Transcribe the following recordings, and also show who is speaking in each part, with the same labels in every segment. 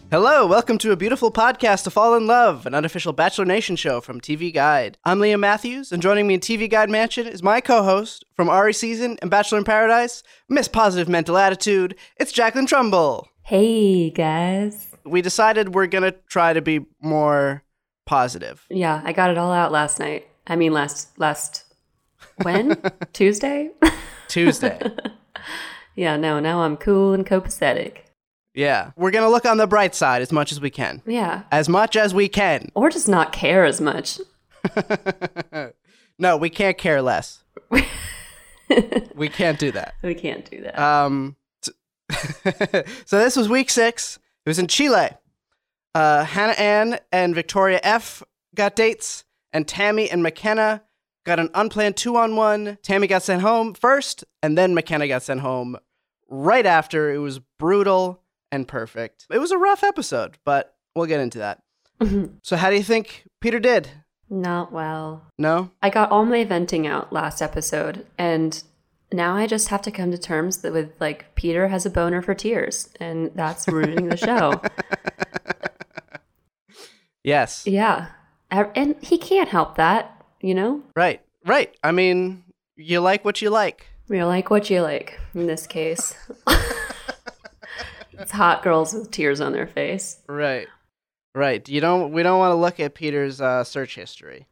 Speaker 1: Hello, welcome to a beautiful podcast to fall in love, an unofficial Bachelor Nation show from TV Guide. I'm Liam Matthews, and joining me in TV Guide Mansion is my co-host from Ari Season and Bachelor in Paradise, Miss Positive Mental Attitude, it's Jacqueline Trumbull.
Speaker 2: Hey, guys.
Speaker 1: We decided we're going to try to be more positive.
Speaker 2: Yeah, I got it all out last night. I mean, last when? Tuesday?
Speaker 1: Tuesday.
Speaker 2: Yeah, no, now I'm cool and copacetic.
Speaker 1: Yeah, we're going to look on the bright side as much as we can.
Speaker 2: Yeah.
Speaker 1: As much as we can.
Speaker 2: Or just not care as much.
Speaker 1: No, we can't care less. We can't do that.
Speaker 2: We can't do that.
Speaker 1: So this was week 6. It was in Chile. Hannah Ann and Victoria F got dates, and Tammy and McKenna got an unplanned 2-on-1. Tammy got sent home first, and then McKenna got sent home right after. It was brutal and perfect. It was a rough episode, but we'll get into that. So how do you think Peter did?
Speaker 2: Not well.
Speaker 1: No?
Speaker 2: I got all my venting out last episode, and now I just have to come to terms with, like, Peter has a boner for tears, and that's ruining the show.
Speaker 1: Yes.
Speaker 2: Yeah. And he can't help that, you know?
Speaker 1: Right. I mean, you like what you like.
Speaker 2: You like what you like, in this case. It's hot girls with tears on their face.
Speaker 1: Right. We don't want to look at Peter's search history.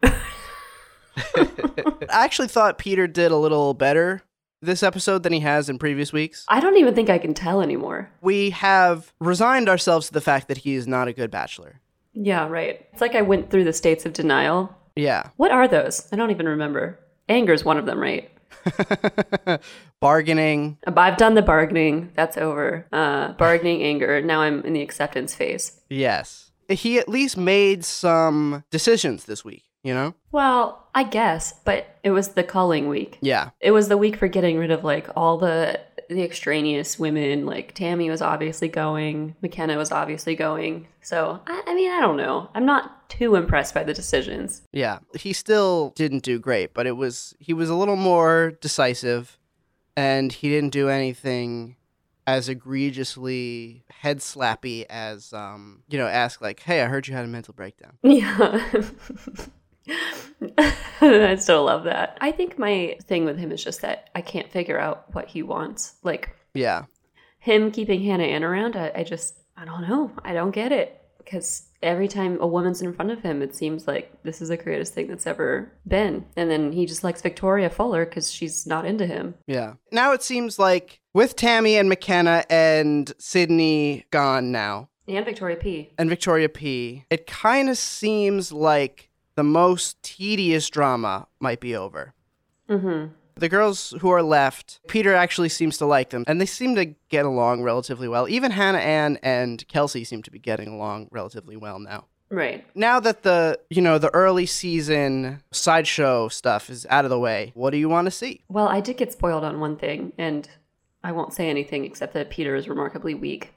Speaker 1: I actually thought Peter did a little better this episode than he has in previous weeks.
Speaker 2: I don't even think I can tell anymore.
Speaker 1: We have resigned ourselves to the fact that he is not a good bachelor.
Speaker 2: Yeah, right. It's like I went through the states of denial.
Speaker 1: Yeah.
Speaker 2: What are those? I don't even remember. Anger's one of them, right?
Speaker 1: Bargaining.
Speaker 2: I've done the bargaining. That's over. Bargaining, anger. Now I'm in the acceptance phase.
Speaker 1: Yes. He at least made some decisions this week, you know?
Speaker 2: Well, I guess, but it was the culling week.
Speaker 1: Yeah.
Speaker 2: It was the week for getting rid of, like, all the extraneous women. Like, Tammy was obviously going. McKenna was obviously going. So, I mean, I don't know. I'm not too impressed by the decisions.
Speaker 1: Yeah. He still didn't do great, but he was a little more decisive, and he didn't do anything as egregiously head slappy as, ask like, hey, I heard you had a mental breakdown.
Speaker 2: Yeah. I still love that. I think my thing with him is just that I can't figure out what he wants. Like,
Speaker 1: yeah,
Speaker 2: him keeping Hannah Ann around, I don't know. I don't get it. Because every time a woman's in front of him, it seems like this is the greatest thing that's ever been. And then he just likes Victoria Fuller because she's not into him.
Speaker 1: Yeah. Now it seems like with Tammy and McKenna and Sydney gone now.
Speaker 2: And Victoria P.
Speaker 1: It kind of seems like the most tedious drama might be over.
Speaker 2: Mm-hmm.
Speaker 1: The girls who are left, Peter actually seems to like them, and they seem to get along relatively well. Even Hannah Ann and Kelsey seem to be getting along relatively well now.
Speaker 2: Right.
Speaker 1: Now that the early season sideshow stuff is out of the way, what do you want to see?
Speaker 2: Well, I did get spoiled on one thing, and I won't say anything except that Peter is remarkably weak.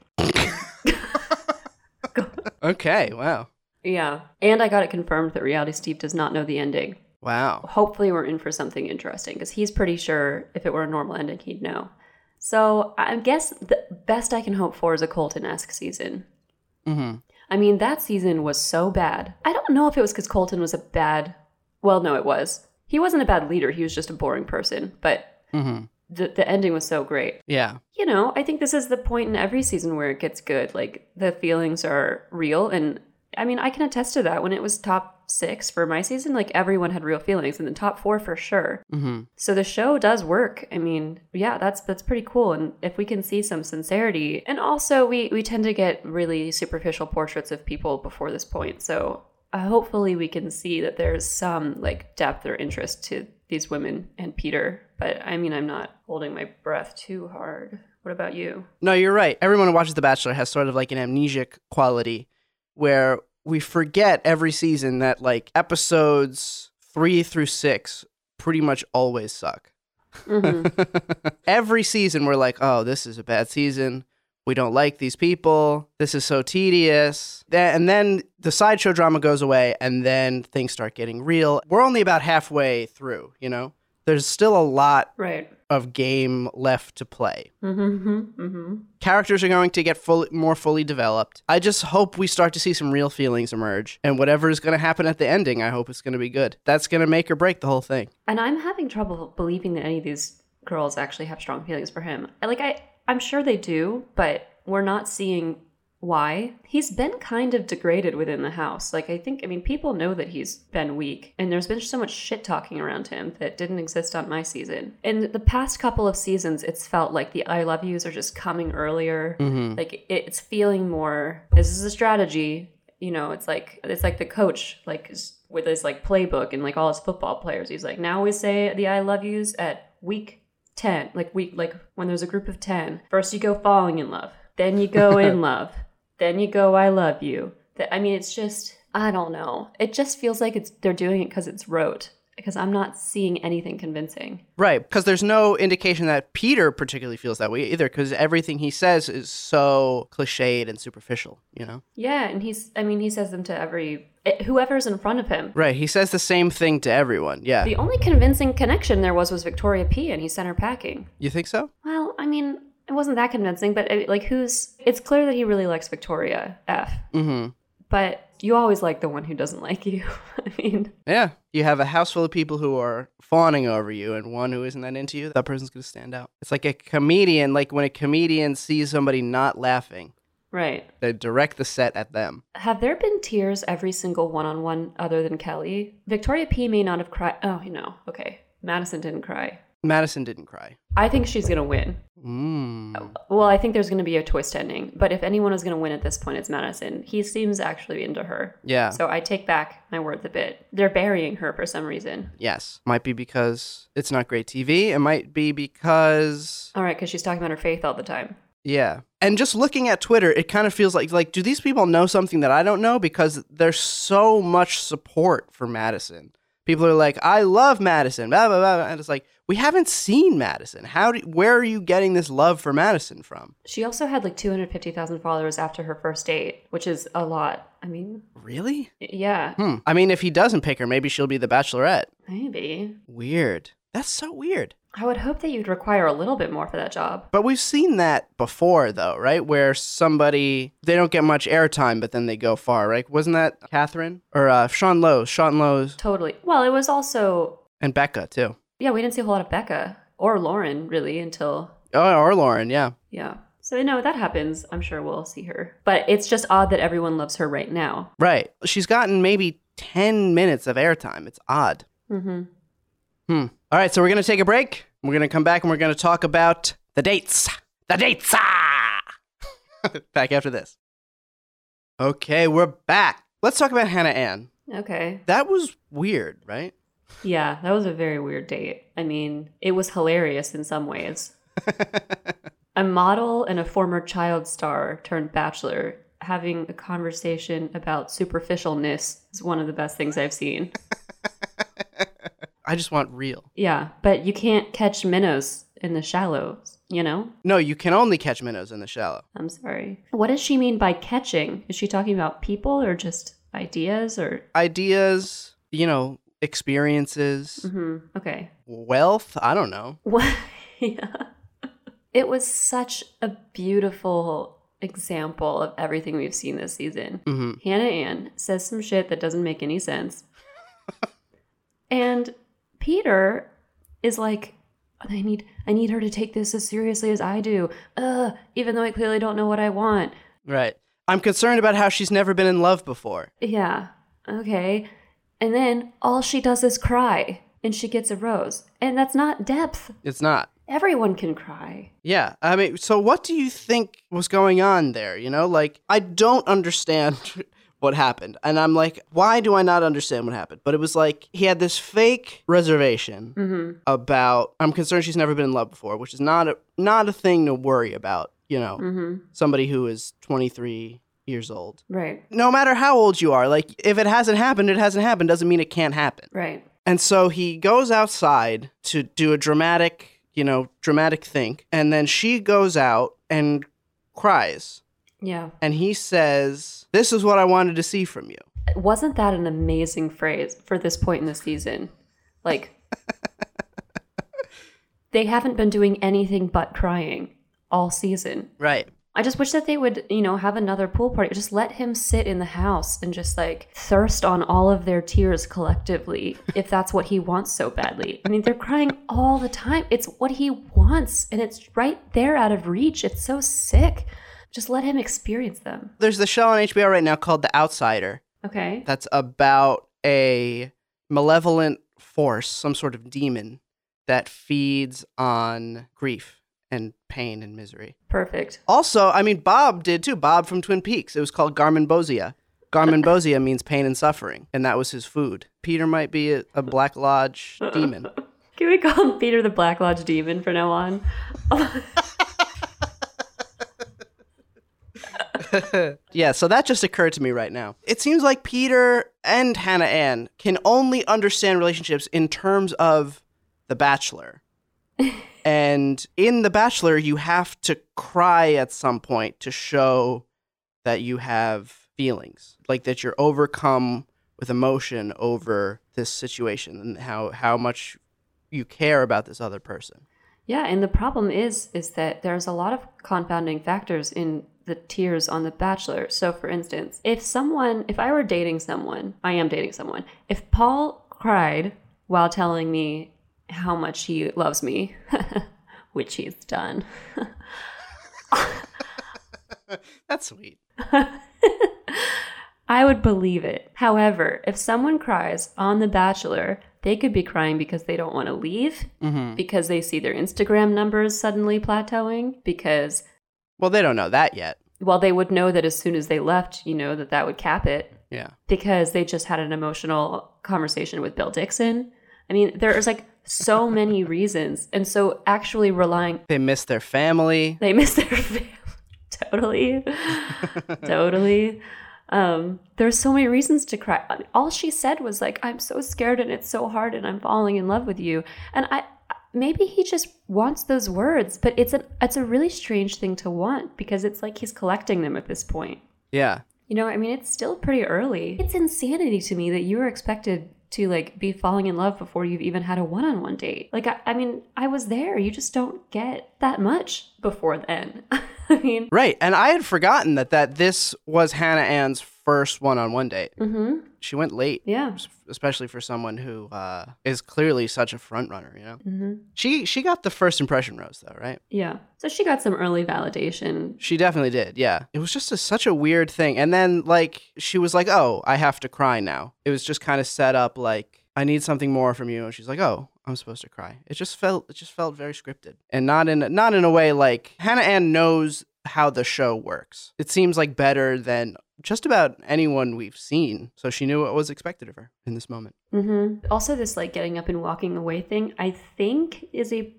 Speaker 1: Okay, wow.
Speaker 2: Yeah. And I got it confirmed that Reality Steve does not know the ending.
Speaker 1: Wow.
Speaker 2: Hopefully we're in for something interesting, because he's pretty sure if it were a normal ending, he'd know. So I guess the best I can hope for is a Colton-esque season.
Speaker 1: Mm-hmm.
Speaker 2: I mean, that season was so bad. I don't know if it was because Colton was a bad... Well, no, it was. He wasn't a bad leader. He was just a boring person. But the ending was so great.
Speaker 1: Yeah.
Speaker 2: You know, I think this is the point in every season where it gets good. Like, the feelings are real. And, I mean, I can attest to that. When it was top 6 for my season, like, everyone had real feelings, and then top 4 for sure.
Speaker 1: Mm-hmm.
Speaker 2: So the show does work. I mean, yeah, that's pretty cool. And if we can see some sincerity, and also we tend to get really superficial portraits of people before this point. So hopefully we can see that there's some, like, depth or interest to these women and Peter. But I mean, I'm not holding my breath too hard. What about you?
Speaker 1: No, you're right. Everyone who watches The Bachelor has sort of like an amnesic quality where we forget every season that, like, episodes 3 through 6 pretty much always suck. Mm-hmm. Every season we're like, oh, this is a bad season. We don't like these people. This is so tedious. And then the sideshow drama goes away, and then things start getting real. We're only about halfway through, you know? There's still a lot
Speaker 2: right.
Speaker 1: of game left to play.
Speaker 2: Mm-hmm, mm-hmm.
Speaker 1: Characters are going to get more fully developed. I just hope we start to see some real feelings emerge. And whatever is going to happen at the ending, I hope it's going to be good. That's going to make or break the whole thing.
Speaker 2: And I'm having trouble believing that any of these girls actually have strong feelings for him. I'm sure they do, but we're not seeing why. He's been kind of degraded within the house. People know that he's been weak, and there's been so much shit talking around him that didn't exist on my season. In the past couple of seasons, it's felt like the I love yous are just coming earlier.
Speaker 1: Mm-hmm.
Speaker 2: Like it's feeling more, this is a strategy. It's like the coach, with his playbook and all his football players. He's like, now we say the I love yous at week 10, when there's a group of 10. First you go falling in love, then you go in love. Then you go, I love you. It's just, I don't know. It just feels like they're doing it because it's rote. Because I'm not seeing anything convincing.
Speaker 1: Right, because there's no indication that Peter particularly feels that way either, because everything he says is so cliched and superficial,
Speaker 2: Yeah, and he says them to whoever's in front of him.
Speaker 1: Right, he says the same thing to everyone, yeah.
Speaker 2: The only convincing connection there was Victoria P, and he sent her packing.
Speaker 1: You think so?
Speaker 2: Well, it wasn't that convincing, but it's clear that he really likes Victoria F.
Speaker 1: Mm-hmm.
Speaker 2: But you always like the one who doesn't like you.
Speaker 1: Yeah, you have a house full of people who are fawning over you and one who isn't that into you, that person's going to stand out. It's like a comedian, when a comedian sees somebody not laughing.
Speaker 2: Right.
Speaker 1: They direct the set at them.
Speaker 2: Have there been tears every single one-on-one other than Kelly? Victoria P may not have cried. Oh, okay. Madison didn't cry.
Speaker 1: Madison didn't cry.
Speaker 2: I think she's going to win. Well, I think there's going to be a twist ending. But if anyone is going to win at this point, it's Madison. He seems actually into her.
Speaker 1: Yeah.
Speaker 2: So I take back my words a bit. They're burying her for some reason.
Speaker 1: Yes. Might be because it's not great TV. It might be because...
Speaker 2: All right, because she's talking about her faith all the time.
Speaker 1: Yeah. And just looking at Twitter, it kind of feels like, do these people know something that I don't know? Because there's so much support for Madison. People are like, I love Madison, blah, blah, blah. And it's like, we haven't seen Madison. Where are you getting this love for Madison from?
Speaker 2: She also had 250,000 followers after her first date, which is a lot.
Speaker 1: Really?
Speaker 2: Yeah.
Speaker 1: If he doesn't pick her, maybe she'll be the Bachelorette.
Speaker 2: Maybe.
Speaker 1: Weird. That's so weird.
Speaker 2: I would hope that you'd require a little bit more for that job.
Speaker 1: But we've seen that before, though, right? Where they don't get much airtime, but then they go far, right? Wasn't that Catherine? Or Sean Lowe's?
Speaker 2: Totally. Well, it was also...
Speaker 1: And Becca, too.
Speaker 2: Yeah, we didn't see a whole lot of Becca. Or Lauren, really, until...
Speaker 1: Oh, or Lauren, yeah.
Speaker 2: Yeah. So, that happens. I'm sure we'll see her. But it's just odd that everyone loves her right now.
Speaker 1: Right. She's gotten maybe 10 minutes of airtime. It's odd.
Speaker 2: Mm-hmm.
Speaker 1: All right, so we're going to take a break. We're going to come back and we're going to talk about the dates. The dates! Back after this. Okay, we're back. Let's talk about Hannah Ann.
Speaker 2: Okay.
Speaker 1: That was weird, right?
Speaker 2: Yeah, that was a very weird date. It was hilarious in some ways. A model and a former child star turned bachelor having a conversation about superficialness is one of the best things I've seen.
Speaker 1: I just want real.
Speaker 2: Yeah, but you can't catch minnows in the shallows,
Speaker 1: No, you can only catch minnows in the shallow.
Speaker 2: I'm sorry. What does she mean by catching? Is she talking about people or just ideas or...
Speaker 1: Ideas, experiences.
Speaker 2: Mm-hmm. Okay.
Speaker 1: Wealth? I don't know.
Speaker 2: What? Yeah. It was such a beautiful example of everything we've seen this season.
Speaker 1: Mm-hmm.
Speaker 2: Hannah Ann says some shit that doesn't make any sense. And Peter is like, I need her to take this as seriously as I do. Even though I clearly don't know what I want.
Speaker 1: Right. I'm concerned about how she's never been in love before.
Speaker 2: Yeah. Okay. And then all she does is cry. And she gets a rose. And that's not depth.
Speaker 1: It's not.
Speaker 2: Everyone can cry.
Speaker 1: Yeah. So what do you think was going on there? I don't understand what happened. And I'm like, why do I not understand what happened? But it was like he had this fake reservation about, I'm concerned she's never been in love before, which is not a thing to worry about, somebody who is 23 years old.
Speaker 2: Right.
Speaker 1: No matter how old you are, if it hasn't happened, it hasn't happened doesn't mean it can't happen.
Speaker 2: Right.
Speaker 1: And so he goes outside to do a dramatic thing. And then she goes out and cries.
Speaker 2: Yeah.
Speaker 1: And he says, this is what I wanted to see from you.
Speaker 2: Wasn't that an amazing phrase for this point in the season? They haven't been doing anything but crying all season.
Speaker 1: Right.
Speaker 2: I just wish that they would, have another pool party. Just let him sit in the house and just like thirst on all of their tears collectively if that's what he wants so badly. I mean, they're crying all the time. It's what he wants and it's right there out of reach. It's so sick. Just let him experience them.
Speaker 1: There's the show on HBO right now called The Outsider.
Speaker 2: Okay.
Speaker 1: That's about a malevolent force, some sort of demon that feeds on grief and pain and misery.
Speaker 2: Perfect.
Speaker 1: Also, I mean, Bob did too. Bob from Twin Peaks. It was called Garmonbozia. Garmonbozia means pain and suffering, and that was his food. Peter might be a Black Lodge demon.
Speaker 2: Can we call him Peter the Black Lodge demon from now on?
Speaker 1: Yeah, so that just occurred to me right now. It seems like Peter and Hannah Ann can only understand relationships in terms of The Bachelor. And in The Bachelor, you have to cry at some point to show that you have feelings, like that you're overcome with emotion over this situation and how much you care about this other person.
Speaker 2: Yeah, and the problem is that there's a lot of confounding factors in the tears on The Bachelor. So for instance, if I were dating someone, I am dating someone, if Paul cried while telling me how much he loves me, which he's done.
Speaker 1: That's sweet.
Speaker 2: I would believe it. However, if someone cries on The Bachelor, they could be crying because they don't want to leave, because they see their Instagram numbers suddenly plateauing, because...
Speaker 1: Well, they don't know that yet.
Speaker 2: Well, they would know that as soon as they left, that would cap it.
Speaker 1: Yeah.
Speaker 2: Because they just had an emotional conversation with Bill Dixon. I mean, there's like so many reasons. And so actually relying...
Speaker 1: They miss their family.
Speaker 2: Totally. Totally. There's so many reasons to cry. All she said was like, I'm so scared and it's so hard and I'm falling in love with you. And maybe he just wants those words, but it's a really strange thing to want because it's like he's collecting them at this point.
Speaker 1: Yeah.
Speaker 2: It's still pretty early. It's insanity to me that you were expected to like be falling in love before you've even had a one-on-one date. Like, I was there. You just don't get that much before then.
Speaker 1: Right. And I had forgotten that this was Hannah Ann's first one-on-one date. Mm-hmm. She went late.
Speaker 2: Yeah.
Speaker 1: Especially for someone who is clearly such a front runner,
Speaker 2: Mm-hmm.
Speaker 1: She got the first impression rose, though, right?
Speaker 2: Yeah. So she got some early validation.
Speaker 1: She definitely did, yeah. It was just such a weird thing. And then, she was like, oh, I have to cry now. It was just kind of set up like, I need something more from you. And she's like, oh, I'm supposed to cry. It just felt very scripted. And not in a way like Hannah Ann knows how the show works. It seems like better than just about anyone we've seen. So she knew what was expected of her in this moment.
Speaker 2: Mm-hmm. Also, this getting up and walking away thing, I think it's a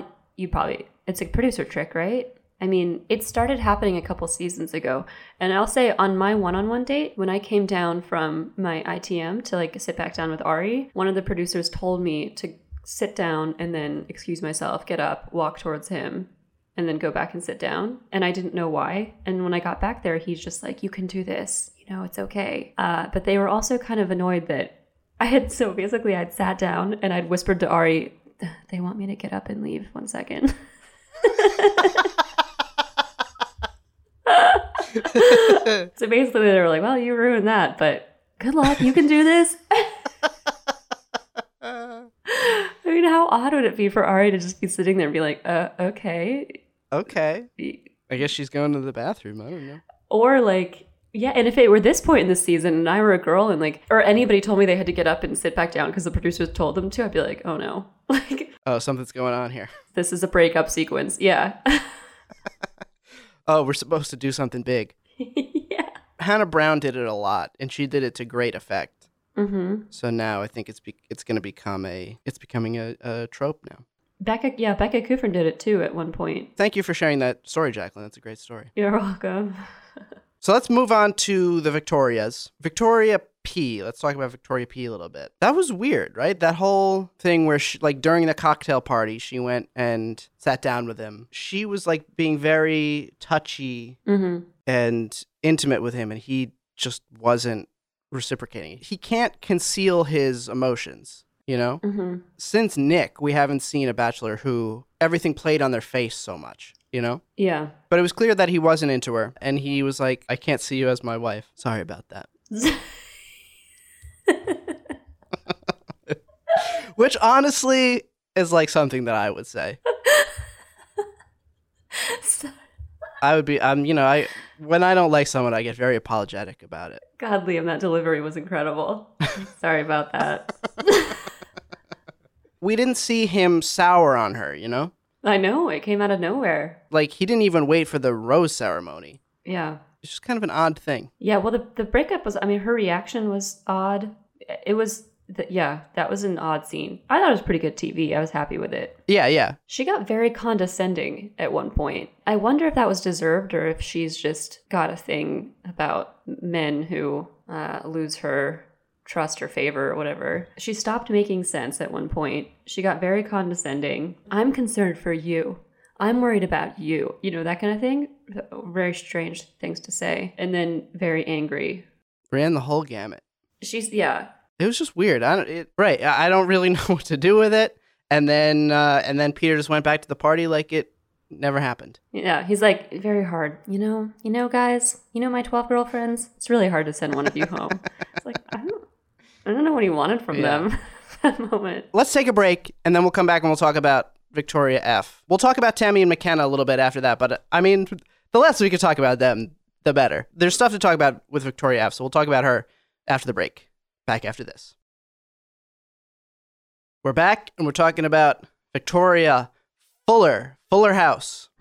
Speaker 2: producer trick, right? It started happening a couple seasons ago. And I'll say on my one-on-one date, when I came down from my ITM to sit back down with Ari, one of the producers told me to sit down and then excuse myself, get up, walk towards him, and then go back and sit down. And I didn't know why. And when I got back there, he's just like, you can do this. It's okay. But they were also kind of annoyed that I'd sat down and I'd whispered to Ari, they want me to get up and leave 1 second. So basically they were like, well, you ruined that, but good luck. You can do this. How odd would it be for Ari to just be sitting there and be like, okay.
Speaker 1: Okay. I guess she's going to the bathroom. I don't know.
Speaker 2: Or yeah, and if it were this point in the season and I were a girl and or anybody told me they had to get up and sit back down because the producers told them to, I'd be like, oh no.
Speaker 1: Oh, something's going on here.
Speaker 2: This is a breakup sequence. Yeah.
Speaker 1: Oh, we're supposed to do something big.
Speaker 2: Yeah.
Speaker 1: Hannah Brown did it a lot, and she did it to great effect.
Speaker 2: Mm-hmm.
Speaker 1: So now I think it's going to become becoming a trope now.
Speaker 2: Becca Kufrin did it too at one point.
Speaker 1: Thank you for sharing that story, Jacqueline. That's a great story.
Speaker 2: You're welcome.
Speaker 1: So let's move on to the Victorias. Victoria P. Let's talk about Victoria P a little bit. That was weird, right? That whole thing where she, during the cocktail party, she went and sat down with him. She was being very touchy and intimate with him, and he just wasn't reciprocating. He can't conceal his emotions. you know?
Speaker 2: Mm-hmm.
Speaker 1: Since Nick, we haven't seen a bachelor who everything played on their face so much, you know?
Speaker 2: Yeah.
Speaker 1: But it was clear that he wasn't into her, and he was like, I can't see you as my wife. Sorry about that. Which honestly is like something that I would say. I would be, when I don't like someone, I get very apologetic about it.
Speaker 2: God, Liam, that delivery was incredible. Sorry about that.
Speaker 1: We didn't see him sour on her, you know?
Speaker 2: I know, it came out of nowhere.
Speaker 1: Like, he didn't even wait for the rose ceremony.
Speaker 2: Yeah.
Speaker 1: It's just kind of an odd thing.
Speaker 2: Yeah, well, the breakup was, I mean, her reaction was odd. It was, that was an odd scene. I thought it was pretty good TV. I was happy with it.
Speaker 1: Yeah.
Speaker 2: She got very condescending at one point. I wonder if that was deserved or if she's just got a thing about men who lose her trust or favor or whatever. She stopped making sense at one point. She got very condescending. I'm concerned for you. I'm worried about you. You know, that kind of thing. Very strange things to say. And then very angry.
Speaker 1: Ran the whole gamut.
Speaker 2: It
Speaker 1: was just weird. I don't really know what to do with it. And then Peter just went back to the party like it never happened.
Speaker 2: Yeah, he's like, very hard. You know, guys, my 12 girlfriends, it's really hard to send one of you home. It's like, I don't know what he wanted from them at that moment.
Speaker 1: Let's take a break, and then we'll come back and we'll talk about Victoria F. We'll talk about Tammy and McKenna a little bit after that, but I mean, the less we could talk about them, the better. There's stuff to talk about with Victoria F, so we'll talk about her after the break. Back after this. We're back, and we're talking about Victoria Fuller House.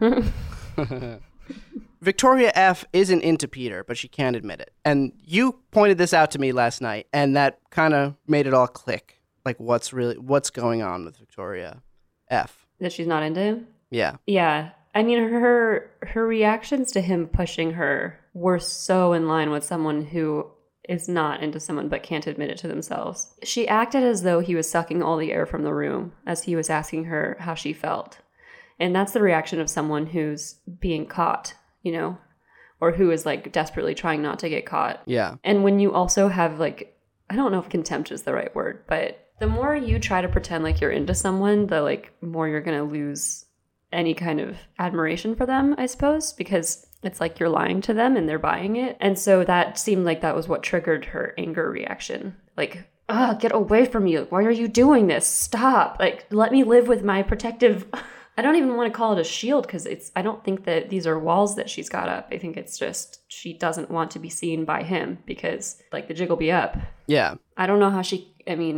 Speaker 1: Victoria F isn't into Peter, but she can't admit it. And you pointed this out to me last night, and that kind of made it all click. Like, what's going on with Victoria F?
Speaker 2: That she's not into him?
Speaker 1: Yeah.
Speaker 2: Yeah. I mean, her reactions to him pushing her were so in line with someone who is not into someone but can't admit it to themselves. She acted as though he was sucking all the air from the room as he was asking her how she felt. And that's the reaction of someone who's being caught, you know, or who is like desperately trying not to get caught.
Speaker 1: Yeah.
Speaker 2: And when you also have like, I don't know if contempt is the right word, but the more you try to pretend like you're into someone, the like more you're going to lose any kind of admiration for them, I suppose, because it's like you're lying to them and they're buying it. And so that seemed like that was what triggered her anger reaction. Like, get away from me. Why are you doing this? Stop. Like, let me live with my protective... I don't even want to call it a shield because I don't think that these are walls that she's got up. I think it's just she doesn't want to be seen by him because like the jig will be up.
Speaker 1: Yeah.
Speaker 2: I don't know how she,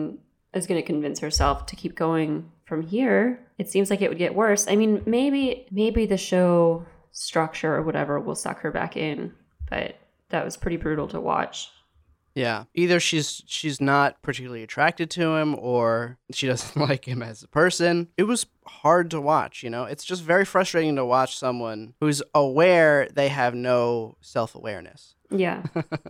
Speaker 2: is going to convince herself to keep going from here. It seems like it would get worse. I mean, maybe the show structure or whatever will suck her back in, but that was pretty brutal to watch.
Speaker 1: Yeah. Either she's not particularly attracted to him or she doesn't like him as a person. It was hard to watch, you know? It's just very frustrating to watch someone who's aware they have no self-awareness.
Speaker 2: Yeah.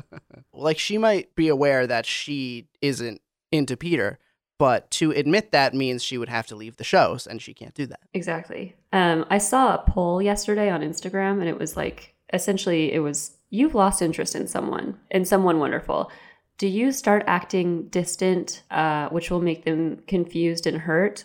Speaker 1: Like, she might be aware that she isn't into Peter, but to admit that means she would have to leave the shows, and she can't do that.
Speaker 2: Exactly. I saw a poll yesterday on Instagram, and it was like, essentially, it was, you've lost interest in someone wonderful. Do you start acting distant, which will make them confused and hurt?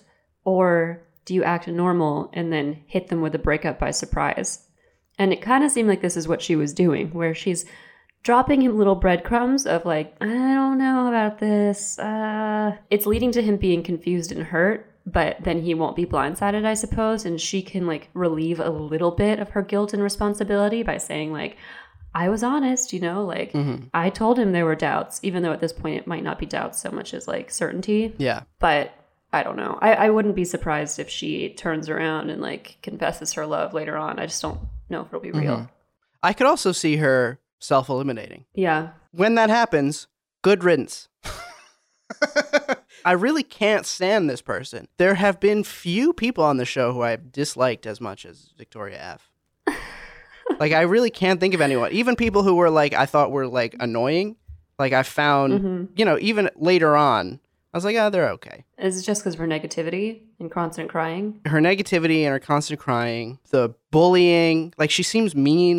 Speaker 2: Or do you act normal and then hit them with a breakup by surprise? And it kind of seemed like this is what she was doing, where she's dropping him little breadcrumbs of like, I don't know about this. It's leading to him being confused and hurt, but then he won't be blindsided, I suppose. And she can like relieve a little bit of her guilt and responsibility by saying like, I was honest, you know, like I told him there were doubts, even though at this point it might not be doubts so much as like certainty.
Speaker 1: Yeah.
Speaker 2: But I don't know. I wouldn't be surprised if she turns around and like confesses her love later on. I just don't know if it'll be real.
Speaker 1: I could also see her self-eliminating.
Speaker 2: Yeah.
Speaker 1: When that happens, good riddance. I really can't stand this person. There have been few people on the show who I've disliked as much as Victoria F. Like, I really can't think of anyone. Even people who were like, I thought were like annoying. Like, I found, you know, even later on, I was like, oh, they're okay.
Speaker 2: Is it just because of her negativity and constant crying?
Speaker 1: Her negativity and her constant crying, the bullying, like she seems mean.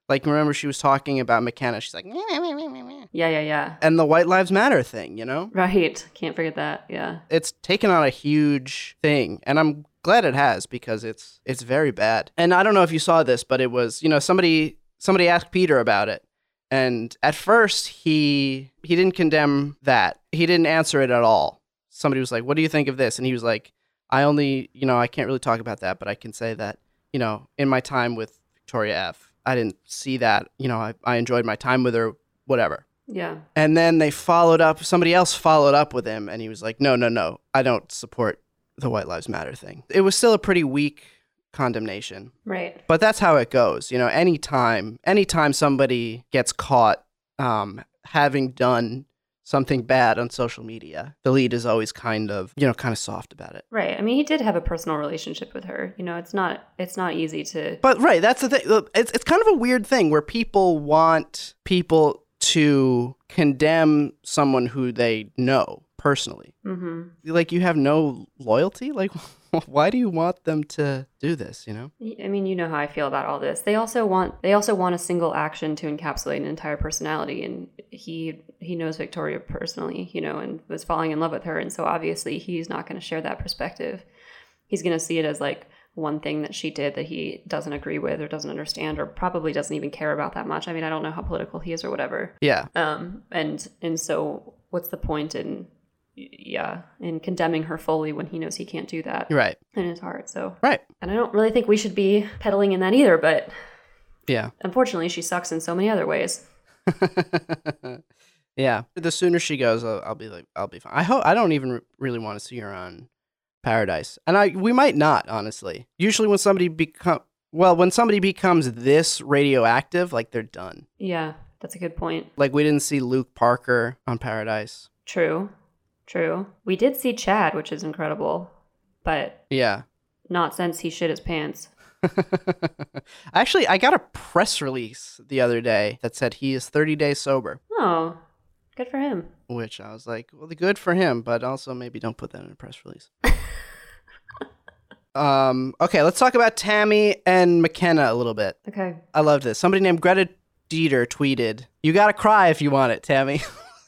Speaker 1: Like, remember she was talking about McKenna. She's like, meh, meh, meh, meh, meh, meh.
Speaker 2: Yeah.
Speaker 1: And the White Lives Matter thing, you know?
Speaker 2: Right. Can't forget that. Yeah.
Speaker 1: It's taken on a huge thing, and I'm glad it has because it's very bad. And I don't know if you saw this, but it was, you know, somebody asked Peter about it. And at first he didn't condemn that. He didn't answer it at all. Somebody was like, "What do you think of this?" And he was like, I can't really talk about that, but I can say that, you know, in my time with Victoria F, I didn't see that, you know, I enjoyed my time with her, whatever.
Speaker 2: Yeah.
Speaker 1: And then somebody else followed up with him, and he was like, no, I don't support the White Lives Matter thing. It was still a pretty weak condemnation.
Speaker 2: Right.
Speaker 1: But that's how it goes. You know, anytime somebody gets caught having done something bad on social media, the lead is always kind of soft about it.
Speaker 2: Right. I mean, he did have a personal relationship with her. You know, it's not easy to.
Speaker 1: But right, that's the thing. It's kind of a weird thing where people want people to condemn someone who they know personally.
Speaker 2: Mm-hmm.
Speaker 1: Like, you have no loyalty? Like, why do you want them to do this, you know?
Speaker 2: I mean, you know how I feel about all this. They also want a single action to encapsulate an entire personality, and he knows Victoria personally, you know, and was falling in love with her, and so obviously he's not going to share that perspective. He's going to see it as like one thing that she did that he doesn't agree with or doesn't understand or probably doesn't even care about that much. I mean, I don't know how political he is or whatever.
Speaker 1: Yeah.
Speaker 2: And so what's the point in condemning her fully when he knows he can't do that.
Speaker 1: Right.
Speaker 2: In his heart. So.
Speaker 1: Right.
Speaker 2: And I don't really think we should be peddling in that either, but
Speaker 1: yeah.
Speaker 2: Unfortunately, she sucks in so many other ways.
Speaker 1: Yeah. The sooner she goes, I'll be fine. I don't even really want to see her on Paradise. And we might not, honestly. Usually when somebody becomes this radioactive, like, they're done.
Speaker 2: Yeah, that's a good point.
Speaker 1: Like, we didn't see Luke Parker on Paradise.
Speaker 2: True. We did see Chad, which is incredible, but
Speaker 1: yeah,
Speaker 2: not since he shit his pants.
Speaker 1: Actually, I got a press release the other day that said he is 30 days sober.
Speaker 2: Oh, good for him.
Speaker 1: Which I was like, well, good for him, but also maybe don't put that in a press release. Okay, let's talk about Tammy and McKenna a little bit.
Speaker 2: Okay.
Speaker 1: I love this. Somebody named Greta Dieter tweeted, "You gotta cry if you want it, Tammy."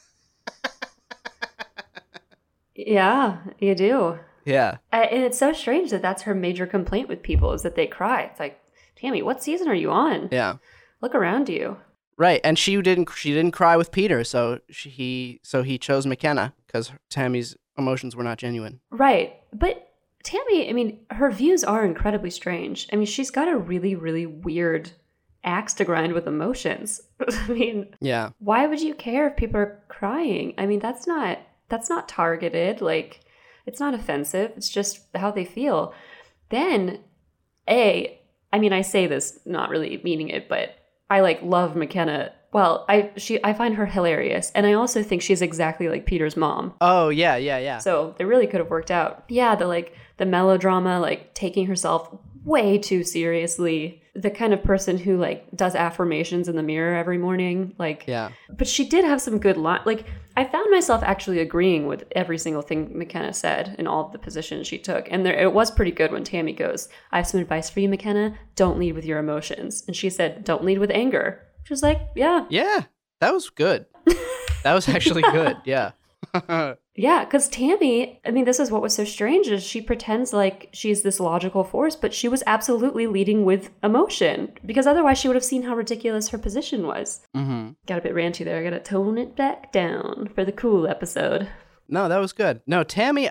Speaker 2: Yeah, you do.
Speaker 1: Yeah.
Speaker 2: And it's so strange that that's her major complaint with people is that they cry. It's like, Tammy, what season are you on?
Speaker 1: Yeah.
Speaker 2: Look around you.
Speaker 1: Right, and she didn't cry with Peter, so he chose McKenna because Tammy's emotions were not genuine.
Speaker 2: Right, but Tammy, I mean, her views are incredibly strange. I mean, she's got a really, really weird axe to grind with emotions. I mean,
Speaker 1: yeah. Why
Speaker 2: would you care if people are crying? I mean, that's not targeted. Like, it's not offensive. It's just how they feel. Then, I mean, I say this not really meaning it, but I love McKenna. Well, I find her hilarious, and I also think she's exactly like Peter's mom.
Speaker 1: Oh yeah.
Speaker 2: So they really could have worked out. Yeah, the melodrama, taking herself way too seriously. The kind of person who does affirmations in the mirror every morning.
Speaker 1: Yeah.
Speaker 2: But she did have some good line. I found myself actually agreeing with every single thing McKenna said in all of the positions she took. And it was pretty good when Tammy goes, "I have some advice for you, McKenna. Don't lead with your emotions." And she said, "Don't lead with anger." Which was yeah.
Speaker 1: Yeah, that was good. That was actually good. Yeah.
Speaker 2: Yeah, because Tammy, I mean, this is what was so strange is she pretends like she's this logical force, but she was absolutely leading with emotion because otherwise she would have seen how ridiculous her position was.
Speaker 1: Mm-hmm.
Speaker 2: Got a bit ranty there. I got to tone it back down for the cool episode.
Speaker 1: No, that was good. No, Tammy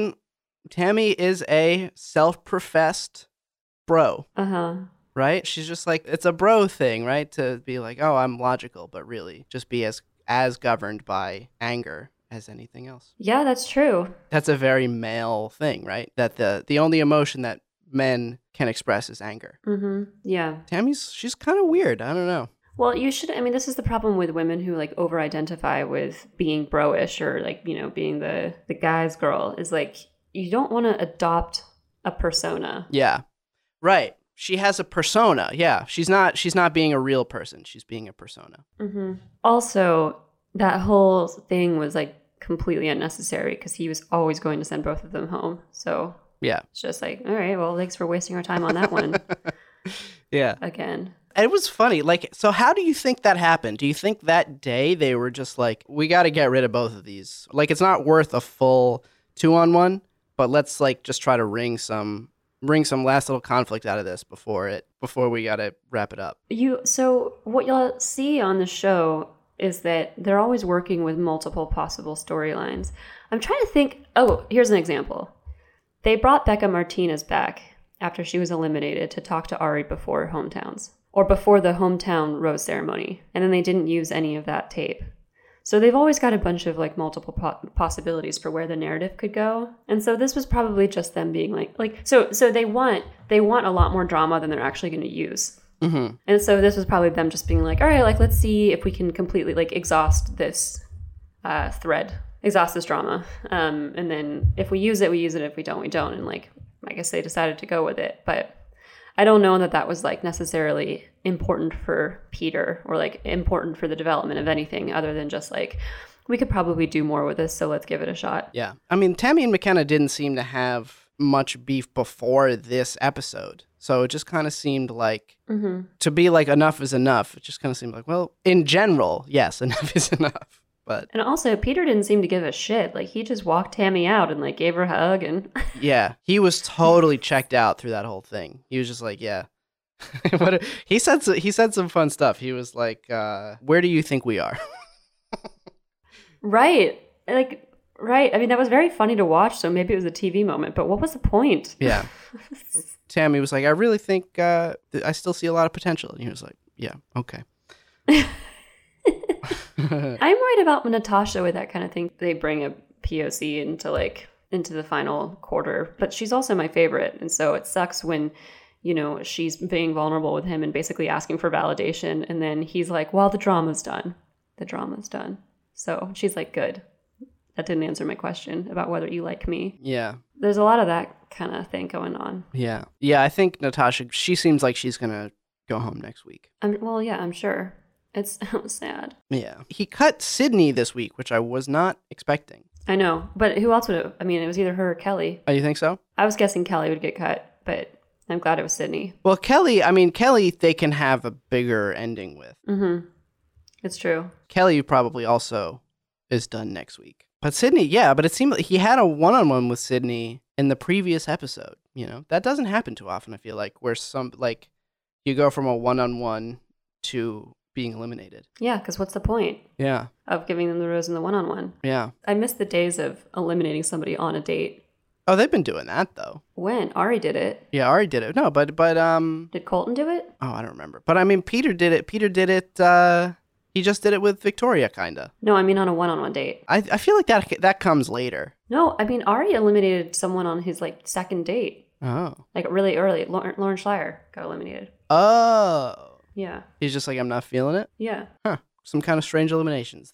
Speaker 1: is a self-professed bro.
Speaker 2: Uh-huh.
Speaker 1: Right? She's just it's a bro thing, right? To be like, oh, I'm logical, but really just be as governed by anger as anything else.
Speaker 2: Yeah, that's true.
Speaker 1: That's a very male thing, right? That the only emotion that men can express is anger.
Speaker 2: Mm-hmm. Yeah.
Speaker 1: She's kind of weird. I don't know.
Speaker 2: Well, this is the problem with women who over-identify with being bro-ish or being the guy's girl is you don't want to adopt a persona.
Speaker 1: Yeah. Right. She has a persona. Yeah. She's not being a real person. She's being a persona.
Speaker 2: Mm-hmm. Also, that whole thing was completely unnecessary because he was always going to send both of them home. So
Speaker 1: yeah,
Speaker 2: it's just all right, well, thanks for wasting our time on that one.
Speaker 1: Yeah.
Speaker 2: Again.
Speaker 1: It was funny. Like, so how do you think that happened? Do you think that day they were just like, we got to get rid of both of these? Like, it's not worth a full 2-on-1, but let's like just try to wring some last little conflict out of this before we got to wrap it up.
Speaker 2: So what you'll see on the show is that they're always working with multiple possible storylines. I'm trying to think. Oh, here's an example. They brought Becca Martinez back after she was eliminated to talk to Ari before hometowns, or before the hometown rose ceremony, and then they didn't use any of that tape. So they've always got a bunch of like multiple possibilities for where the narrative could go, and so this was probably just them being so they want a lot more drama than they're actually going to use.
Speaker 1: Mm-hmm.
Speaker 2: And so this was probably them just being like, all right, like let's see if we can completely like exhaust this exhaust this drama, and then if we use it, we use it. If we don't, we don't. And like I guess they decided to go with it, but I don't know that was like necessarily important for Peter or like important for the development of anything other than just like, we could probably do more with this, so let's give it a shot.
Speaker 1: Yeah. I mean, Tammy and McKenna didn't seem to have much beef before this episode. So it just kind of seemed like to be like enough is enough. It just kind of seemed like, well, in general, yes, enough is enough. And
Speaker 2: also, Peter didn't seem to give a shit. Like, he just walked Tammy out and, like, gave her a hug and...
Speaker 1: Yeah, he was totally checked out through that whole thing. He was just like, yeah. He said some fun stuff. He was like, where do you think we are?
Speaker 2: Right. Right. I mean, that was very funny to watch, so maybe it was a TV moment, but what was the point?
Speaker 1: Yeah. Tammy was like, I really think I still see a lot of potential. And he was like, yeah, okay.
Speaker 2: I'm worried about Natasha with that kind of thing. They bring a POC into the final quarter, but she's also my favorite. And so it sucks when, she's being vulnerable with him and basically asking for validation. And then he's like, well, the drama's done. So she's like, good. That didn't answer my question about whether you like me.
Speaker 1: Yeah.
Speaker 2: There's a lot of that kind of thing going on.
Speaker 1: Yeah. Yeah, I think Natasha, she seems like she's going to go home next week.
Speaker 2: I'm sure. It's sad.
Speaker 1: Yeah. He cut Sydney this week, which I was not expecting.
Speaker 2: I know, but who else would have? I mean, it was either her or Kelly.
Speaker 1: Oh, you think so?
Speaker 2: I was guessing Kelly would get cut, but I'm glad it was Sydney.
Speaker 1: Well, Kelly, they can have a bigger ending with.
Speaker 2: Mm-hmm. It's true.
Speaker 1: Kelly probably also is done next week. But Sydney, yeah, but it seemed like he had a one-on-one with Sydney in the previous episode. That doesn't happen too often, I feel like, where you go from a one-on-one to being eliminated.
Speaker 2: Yeah, because what's the point?
Speaker 1: Yeah.
Speaker 2: Of giving them the rose in the one-on-one.
Speaker 1: Yeah.
Speaker 2: I miss the days of eliminating somebody on a date.
Speaker 1: Oh, they've been doing that, though.
Speaker 2: When? Ari did it.
Speaker 1: Yeah, Ari did it. No, but
Speaker 2: Did Colton do it?
Speaker 1: Oh, I don't remember. But I mean, Peter did it. He just did it with Victoria, kind of.
Speaker 2: No, I mean on a one-on-one date.
Speaker 1: I feel like that comes later.
Speaker 2: No, I mean, Ari eliminated someone on his, second date.
Speaker 1: Oh.
Speaker 2: Really early. Lauren Schleier got eliminated.
Speaker 1: Oh.
Speaker 2: Yeah.
Speaker 1: He's just like, I'm not feeling it?
Speaker 2: Yeah.
Speaker 1: Huh. Some kind of strange eliminations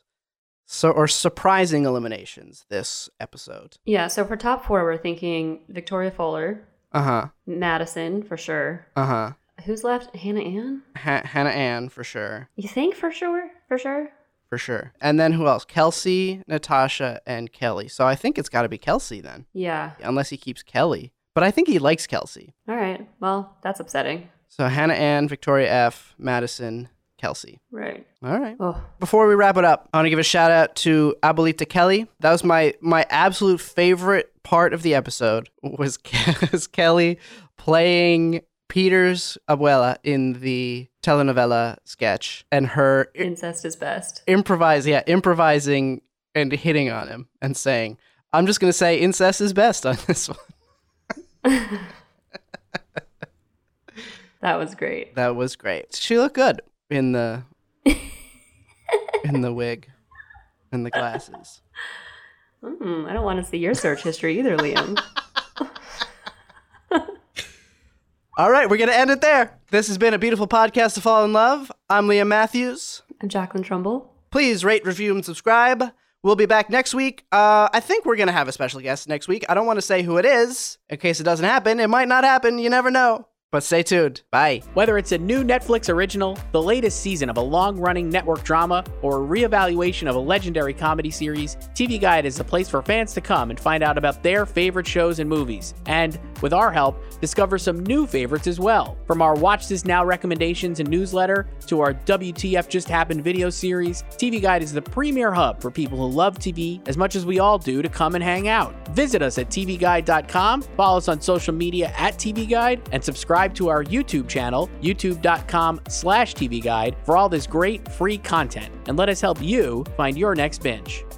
Speaker 1: or surprising eliminations this episode.
Speaker 2: Yeah, so for top 4, we're thinking Victoria Fuller.
Speaker 1: Uh-huh.
Speaker 2: Madison, for sure.
Speaker 1: Uh-huh.
Speaker 2: Who's left? Hannah Ann?
Speaker 1: Hannah Ann, for sure.
Speaker 2: You think for sure? For sure?
Speaker 1: For sure. And then who else? Kelsey, Natasha, and Kelly. So I think it's got to be Kelsey then.
Speaker 2: Yeah.
Speaker 1: Unless he keeps Kelly. But I think he likes Kelsey.
Speaker 2: All right. Well, that's upsetting.
Speaker 1: So Hannah Ann, Victoria F., Madison, Kelsey.
Speaker 2: Right.
Speaker 1: All right.
Speaker 2: Oh.
Speaker 1: Before we wrap it up, I want to give a shout out to Abuelita Kelly. That was my absolute favorite part of the episode was Kelly playing Peter's abuela in the telenovela sketch, and her
Speaker 2: incest is best.
Speaker 1: Improvising and hitting on him and saying, "I'm just going to say incest is best on this one."
Speaker 2: That was great.
Speaker 1: That was great. She looked good in the wig and the glasses.
Speaker 2: I don't want to see your search history either, Liam.
Speaker 1: All right, we're going to end it there. This has been a beautiful podcast to fall in love. I'm Liam Matthews.
Speaker 2: I'm Jacqueline Trumbull.
Speaker 1: Please rate, review, and subscribe. We'll be back next week. I think we're going to have a special guest next week. I don't want to say who it is in case it doesn't happen. It might not happen. You never know. But stay tuned. Bye.
Speaker 3: Whether it's a new Netflix original, the latest season of a long-running network drama, or a reevaluation of a legendary comedy series, TV Guide is the place for fans to come and find out about their favorite shows and movies. And, with our help, discover some new favorites as well. From our Watch This Now recommendations and newsletter to our WTF Just Happened video series, TV Guide is the premier hub for people who love TV as much as we all do to come and hang out. Visit us at tvguide.com, follow us on social media at TV Guide, and subscribe to our YouTube channel, youtube.com/TVGuide, for all this great free content. And let us help you find your next binge.